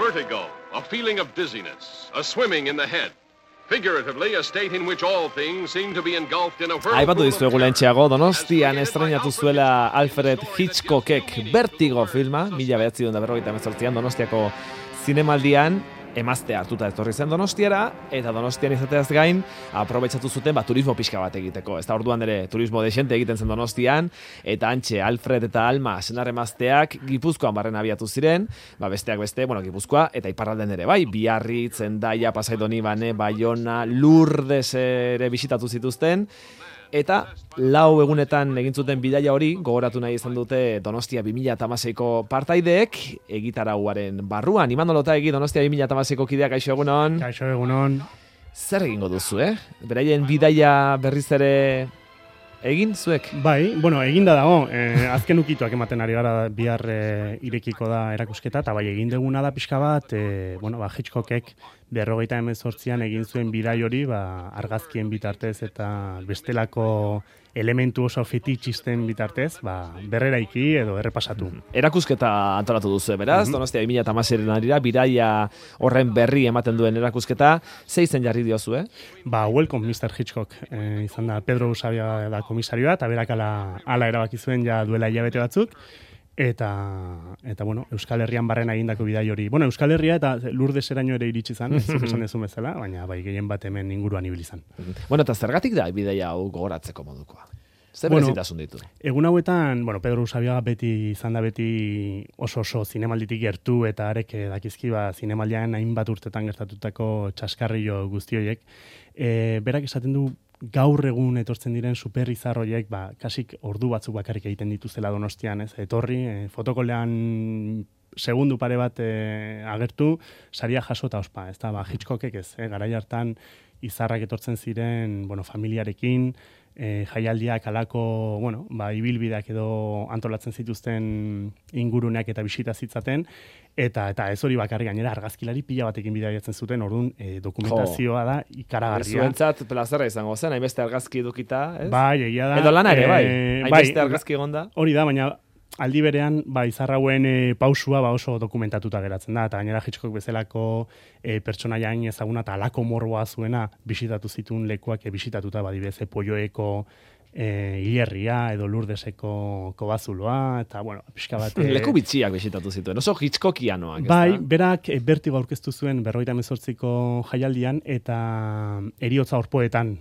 vertigo, a feeling of dizziness, a swimming in the head. Figuratively, a state in which all things seem to be engulfed in a whirlpool. Aipatu dizuegu lehentxeago, Donostian estrenatu zuela Alfred Hitchcockek Vertigo filma, 1958an Donostiako zinemaldian, emaztea hartuta etorri zen Donostiara, eta Donostian izateaz gain, aprobetxatu zuten turismo pixka bat egiteko. Ez da orduan ere turismo desente egiten zen Donostian, eta antxe Alfred eta Alma senar emazteak Gipuzkoan barren abiatu ziren, besteak beste, Gipuzkoa, eta iparralden ere bai, Biarritz, Hendaya, Pasai Donibane, Baiona, Lourdes ere bisitatu zituzten, eta 4 egunetan egin zuten bidaia hori, gogoratu nahi izan dute Donostia 2016ko partaideek, egitarauaren barruan. Imanol Otegi, Donostia 2016ko kideak, kaixo egunon. Kaixo egunon. Zer egingo duzu, Beraien bidaia berriz ere egin zuek? Bai, eginda dago. Azken ukituak ematen ari gara, bihar irekiko da erakusketa, eta bai egin deguna da pixka bat, Hitchcockek 58an egin zuen bidai hori, argazkien bitartez eta bestelako elementu oso fetitxisten bitartez, berreraiki edo errepasatu. Erakusketa antolatu duzu, beraz, Donostia 2016ren arira, bidaia horren berri ematen duen erakusketa, zeizen jarri diozu, Welcome, Mr. Hitchcock, izan da Pedro Usabia da komisarioa, eta berak ala erabaki zuen ja duela hilabete batzuk, eta Euskal Herrian barren egindako bidai hori. Euskal Herria eta Lourdeseraino ere iritsi zan, zuk esan dezun bezala, baina gehien bat hemen inguruan ibili zan. Eta zergatik da bidaia hau gogoratzeko modukoa? Zer berezitasun ditu? Egun hauetan, Pedro Usabiaga izan da beti oso zinemalditik gertu, eta arek dakizki zinemaldian hainbat urtetan gertatutako txaskarrillo guztioiek. Berak esaten du, gaur egun etortzen diren superrizarroiek, kasik ordu batzuk bakarrik egiten dituzela Donostian, etorri, fotokolean segundu pare bat agertu, saria jaso eta ospa, Hitchcockek ez, garai hartan izarrak etortzen ziren, familiarekin, jaialdiak alako, ibilbideak edo antolatzen zituzten inguruneak eta bisita zitzaten, eta ez hori bakarrik gainera argazkilari pila batekin bidaiatzen zuten, orduan dokumentazioa da ikaragarria. Zuentzat plazera izango zen, hainbeste argazki edukita, ez? Bai, egia da. Edo lana ere, bai, hainbeste argazki egonda. Hori da, baina aldi berean, izarrauen pausua oso dokumentatuta geratzen da, eta gainera Hitchcock bezalako pertsonaia hain ezaguna eta alako morboa zuena bisitatu zituen lekuak bisitatuta badibez Polloeko Hilerria edo Lourdeseko Kobazuloa, eta pixka bat... Leku bitxiak bisitatu zituen, oso Hitchcockianoak. Bai, berak Vertigo aurkeztu zuen 58ko jaialdian, eta Heriotza Orpoetan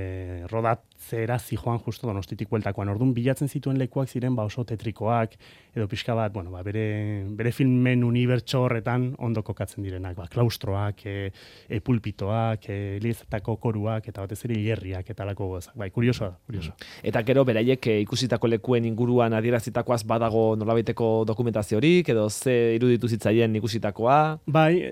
rodatzera zijoan justo Donostitik bueltakoan. Orduan bilatzen zituen lekuak ziren oso tetrikoak, edo pixka bat, bere filmen unibertso horretan ondo kokatzen direnak, klaustroak, pulpitoak, Eliezetako koruak, eta batez ere hilerriak, eta alako gozak. Kuriosoa. Eta gero, beraiek ikusitako lekuen inguruan adierazitakoaz badago nolabaiteko dokumentaziorik, edo ze iruditu zitzaien ikusitakoa? Bai,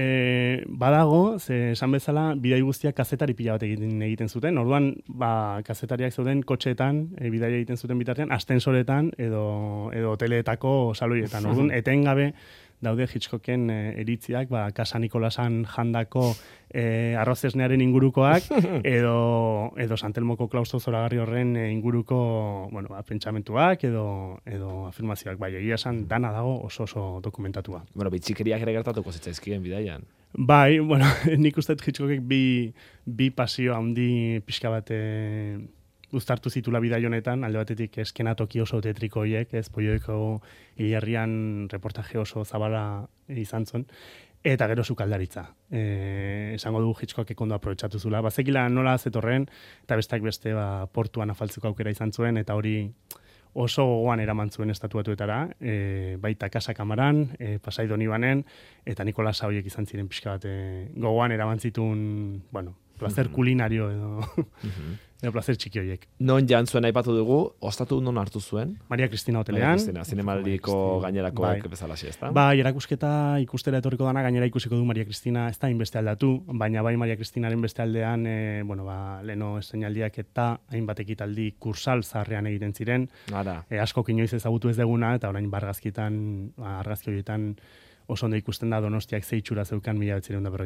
badago, ze esan bezala, bidai guztiak kazetari pila bat egiten zuten. Orduan, kazetariak zeuden kotxeetan, bidai egiten zuten bitartean, astensoretan edo hoteleetako saloietan. Orduan, etengabe daude Hitchcocken eritziak, Casa Nikolasan jandako arrozesnearen ingurukoak, edo Santelmoko klaustro zoragarri horren inguruko pentsamentuak, edo afirmazioak. Bai, egia esan dana dago oso dokumentatua. Bitxikeriak ere gertatuko zitzaizkien bidaian. Bai, nik uste Hitchcockek bi pasio handi pixka bat uztartu zitula bidai honetan, alde batetik eskenatoki oso tetrikoiek, Polloeko Hilerrian reportaje oso zabala izan zuen, eta gero sukaldaritza. Esango du Hitchcockek ondo aprobetxatu zula. Bazekila nola zetorren, eta besteak beste portuan afaltzeko aukera izan zuen, eta hori oso gogoan eraman zuen estatuatuetara, baita Casa Kamaran, Pasai Donibanen, eta Nikola Saoiek izan ziren pixka bat gogoan eraman zituen, placer kulinario edo placer txiki horiek. Non jantzuen aipatu dugu, ostatu non hartu zuen? Maria Cristina hotelean. Zinemaldiko gainerako bezalaxe, ez da? Bai, erakusketa ikustera etorriko dana, gainera ikusiko du Maria Cristina, ez da inbeste aldatu, baina bai Maria Cristinaren beste aldean, leno estenaldiak eta hainbat ekitaldi kursal zaharrean egiten ziren. Askok inoiz ezagutu ez deguna, eta orain argazki horietan oso ondo ikusten da Donostiak ze itxura zeukan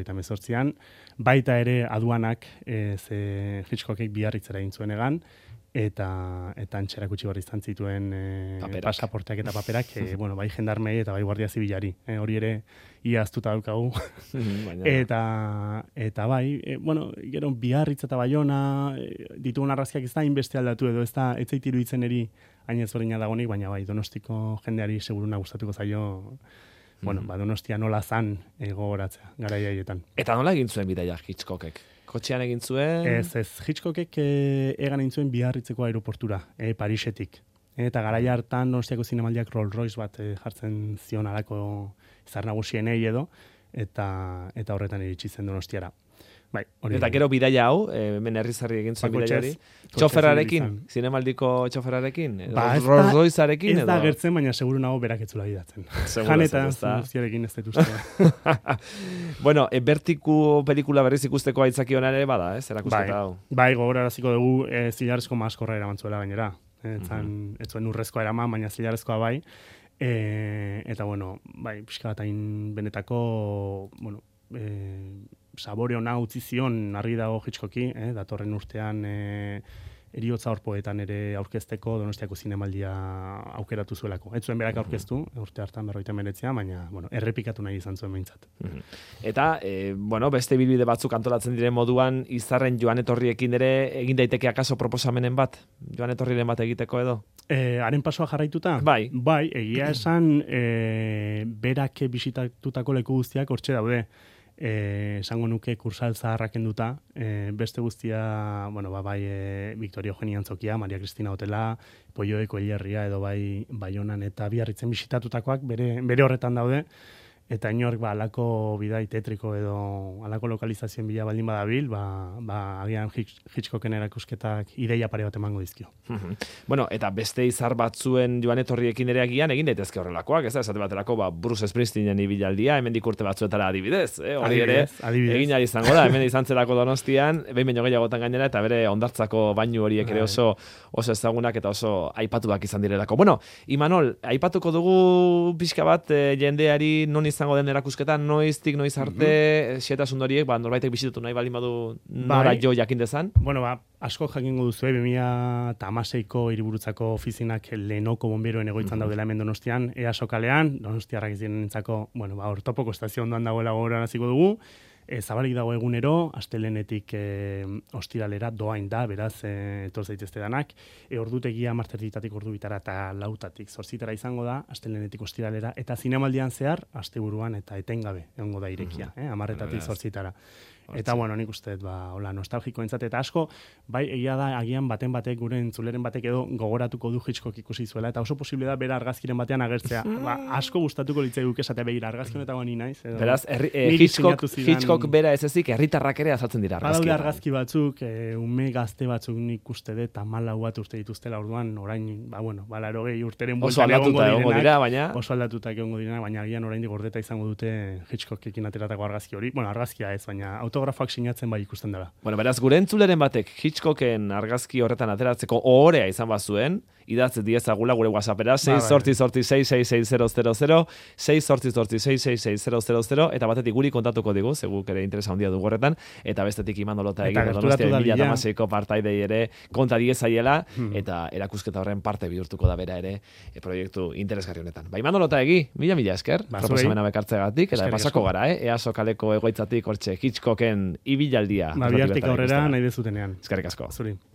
1958an, baita ere aduanak ze Hitchcockek Biarritzera egin zuen egan, eta antxera kutsi barri izan zituen pasaporteak eta paperak, bueno, bai jendarmei eta bai guardia zibilari. Hori ere iaztuta daukagu. eta bai, bueno, gero Biarritz eta Baiona ditugun argazkiak ez da inbeste aldatu edo ez zait iruditzen eri hain ezberdina dagonik, baina bai, Donostiko jendeari seguruna gustatuko zaio, bueno, Donostia nola zan gogoratzea, garai haietan. Eta nola egin zuen bidaia Hitchcockek? Kotxean egin zuen? Ez, Hitchcockek egan egin zuen Biarritzeko aeroportura, Parisetik. Eta garai hartan Donostiako zinemaldiak Rolls Royce bat jartzen zion alako izar nagusienei edo, eta horretan iritsi zen Donostiara. Bai, eta gero bidaia hau, hemen herrizarri egin zuen bidaia hori, txoferrarekin, zinemaldiko txoferrarekin, Rolls Roycearekin edo? Ez da gertzen, baina seguru nago berak etzula bidatzen. Jan eta guztiarekin ez detuztea. Bueno, Vertigo pelikula berriz ikusteko aitzaki hona ere bada, erakusketa hau. Bai, gogoraraziko dugu zilarrezko maskorra eramantzuela gainera. Ez zuen urrezkoa eraman, baina zilarezkoa bai. Eta, bueno, bai, pixka bat hain benetako, bueno, sabore ona utzi zion argi dago Hitchcocki, datorren urtean eriotza horpoetan ere aurkezteko Donostiako zinemaldia aukeratu zuelako. Ez zuen berak aurkeztu, urte hartan 59, baina, bueno, errepikatu nahi izan zuen behintzat. Eta, bueno, beste bilbide batzuk antolatzen diren moduan, izarren joan etorriekin ere egin daiteke akaso proposamenen bat? Joan etorriren bat egiteko edo? Haren pasoa jarraituta? Bai. Bai, egia esan berak bisitatutako leku guztiak hortxe daude. Esango nuke Kursal zaharrak enduta, beste guztia, bueno, bai Victoria Eugenia Antzokia, Maria Cristina Hotela, Poioeko Hilerria edo bai Baionan eta Biarritzen bisitatutakoak bere horretan daude, eta inork alako bidai tetriko edo alako lokalizazioen bila baldin badabil, agian Hitchcocken erakusketak ideia pare bat emango dizkio. Bueno, eta beste izar batzuen joan etorriekin ere agian egin daitezke horrelakoak, ez da, esate baterako, Bruce Springsteenen ibilaldia, hemendik urte batzuetara adibidez, hori ere, egin ari izango da, hemen izan zelako Donostian, behin baino gehiagotan gainera, eta bere ondartzako bainu horiek ere oso ezagunak eta oso aipatuak izan direlako. Bueno, Imanol, aipatuko dugu pixka bat jendeari non izango den erakusketa, noiz arte, xetasun horiek, norbaitek bisitatu nahi baldin badu nora jo jakin dezan? Bueno, asko jakingo duzu, 2016ko hiriburutzako ofizinak lehenoko bonberoen egoitzan daudela hemen Donostian, EASO kalean, Donostiarrak zirenentzako, bueno, ortopoko estazio ondoan dagoela gogoraraziko dugu, zabalik dago egunero, astelehenetik ostiralera doain da, beraz, etor zaitezte danak, ordutegia marterditatik ordu bitara eta lautatik zorzitara izango da, astelehenetik ostiralera, eta zinemaldian zehar, asteburuan eta etengabe egongo da irekia, amarretatik zorzitara. Eta, bueno, nik uste, hola, nostalgiko entzat, eta asko, bai, egia da, agian baten batek, gure entzuleren batek edo gogoratuko du Hitchcock ikusi zuela, eta oso posible da, bera argazkiren batean agertzea. Asko gustatuko litzai guk esatea begira, argazki honetan ni naiz. Beraz, Hitchcock bera ez ezik, herritarrak ere azaltzen dira argazki. Badaude argazki batzuk, ume gazte batzuk nik uste dut, 14 bat urte dituztela orduan, orain, 80 urteren bueltan egongo dira, baina oso aldatuta egongo dira, baina agian oraindik gordeta izango dute Hitchcockekin ateratako argazki hori. Bueno, argazkia ez, baina autografoak sinatzen bai ikusten dela. Bueno, beraz, gure entzuleren batek Hitchcocken argazki horretan ateratzeko ohorea izan bazuen, idatz diezagula gure WhatsAppera 688666000, 688666000, eta batetik guri kontatuko digu, seguk ere interesa handia dugu horretan, eta bestetik Imanolota egin Donostia 2016ko partaidei ere konta diezaiela, eta erakusketa horren parte bihurtuko da bera ere proiektu interesgarri honetan. Imanolota egi, mila esker, proposamena bekartzegatik, eta pasako gara, EASO kaleko egoitzatik hortxe Hitchcocken ibilaldia. Bihartik aurrera nahi dezutenean. Eskerrik asko. Zuri.